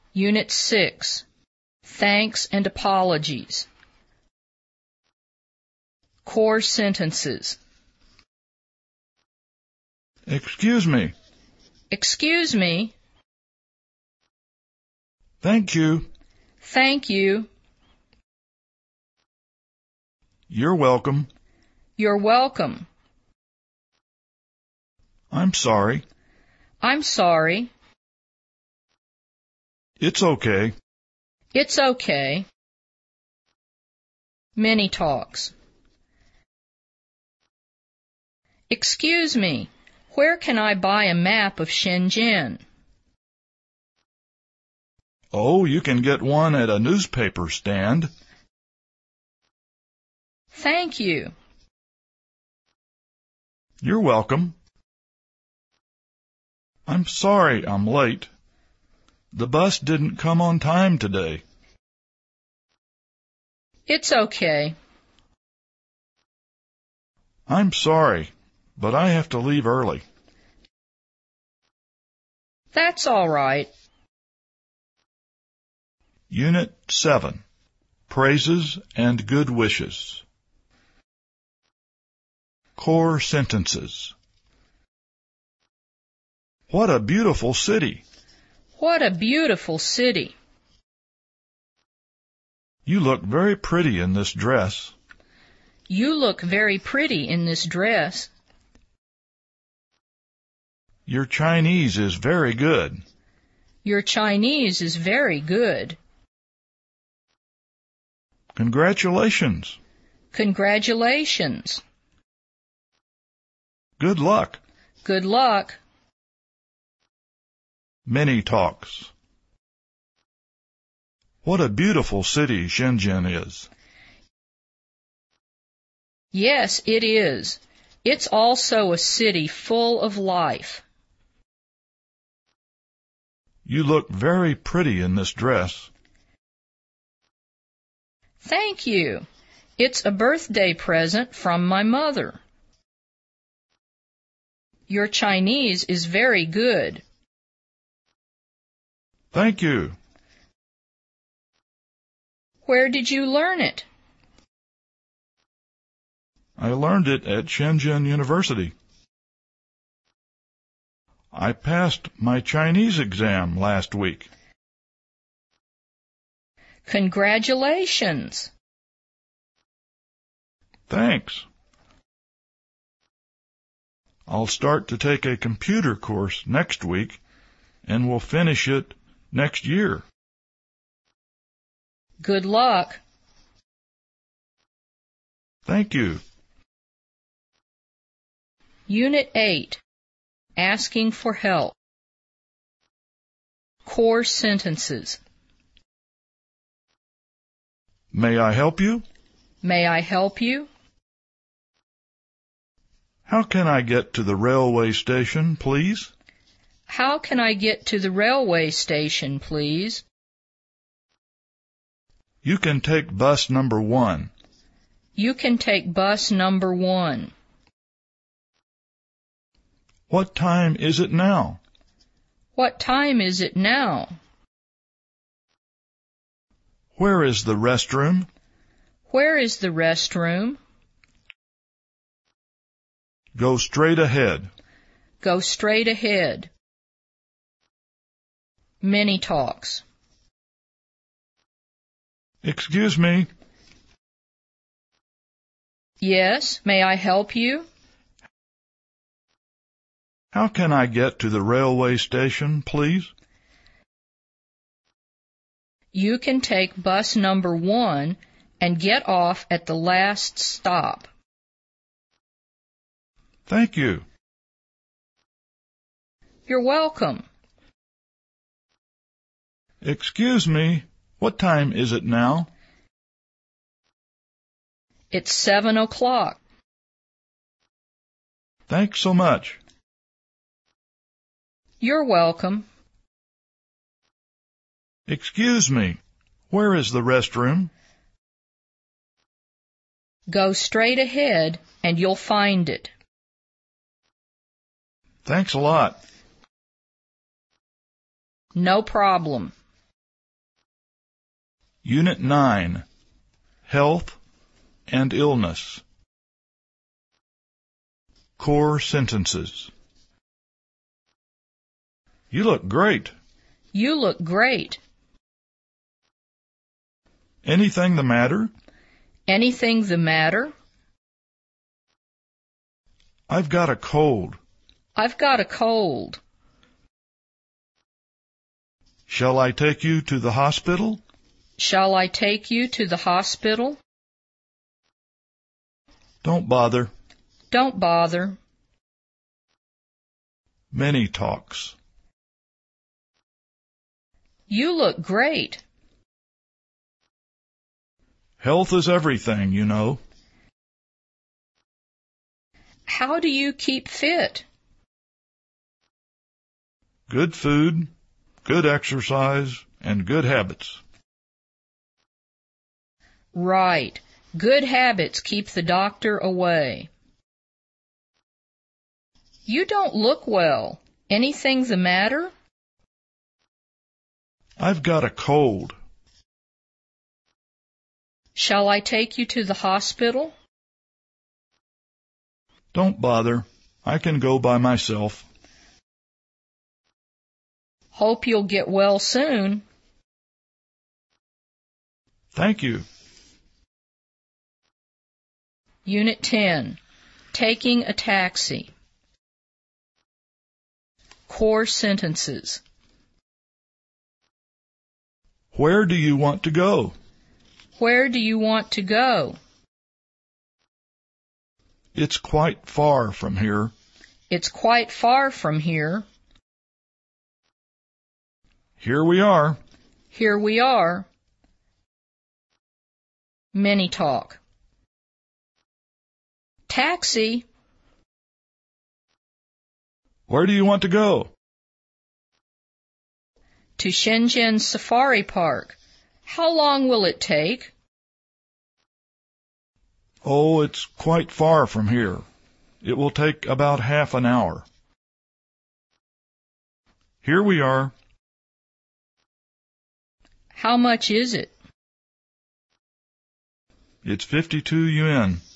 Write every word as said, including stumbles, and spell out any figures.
Unit six, Thanks and Apologies. Core sentences. Excuse me. Excuse me. Thank you. Thank you. You're welcome. You're welcome. I'm sorry. I'm sorry. It's okay. It's okay. Many talks. Excuse me, where can I buy a map of Shenzhen? Oh, you can get one at a newspaper stand. Thank you. You're welcome. I'm sorry I'm late. The bus didn't come on time today. It's okay. I'm sorry, but I have to leave early. That's all right. Unit seven, Praises and Good Wishes. Core sentences. What a beautiful city. What a beautiful city. You look very pretty in this dress. You look very pretty in this dress. Your Chinese is very good. Your Chinese is very good. Congratulations. Congratulations. Good luck. Good luck. Many talks. What a beautiful city Shenzhen is. Yes, it is. It's also a city full of life. You look very pretty in this dress. Thank you. It's a birthday present from my mother. Your Chinese is very good. Thank you. Where did you learn it? I learned it at Shenzhen University. I passed my Chinese exam last week. Congratulations. Thanks. I'll start to take a computer course next week, and we'll finish it next year. Good luck. Thank you. Unit eight, Asking for Help. Core sentences. May I help you? May I help you? How can I get to the railway station, please? How can I get to the railway station, please? You can take bus number one. You can take bus number one. What time is it now? What time is it now? Where is the restroom? Where is the restroom? Go straight ahead. Go straight ahead. Many talks. Excuse me. Yes, may I help you? How can I get to the railway station, please? You can take bus number one and get off at the last stop. Thank you. You're welcome. Excuse me, what time is it now? It's seven o'clock. Thanks so much. You're welcome. Excuse me, where is the restroom? Go straight ahead and you'll find it. Thanks a lot. No problem. Unit nine, Health and Illness. Core sentences. You look great. You look great. Anything the matter? Anything the matter? I've got a cold. I've got a cold. Shall I take you to the hospital? Shall I take you to the hospital? Don't bother. Don't bother. Many talks. You look great. Health is everything, you know. How do you keep fit? Good food, good exercise, and good habits. Right. Good habits keep the doctor away. You don't look well. Anything the matter? I've got a cold. Shall I take you to the hospital? Don't bother. I can go by myself. Hope you'll get well soon. Thank you. Unit ten, Taking a taxi. Core sentences. Where do you want to go? Where do you want to go? It's quite far from here. It's quite far from here. Here we are. Here we are. Many talk. Taxi. Where do you want to go? To Shenzhen Safari Park. How long will it take? Oh, it's quite far from here. It will take about half an hour. Here we are. How much is it? It's fifty-two yuan.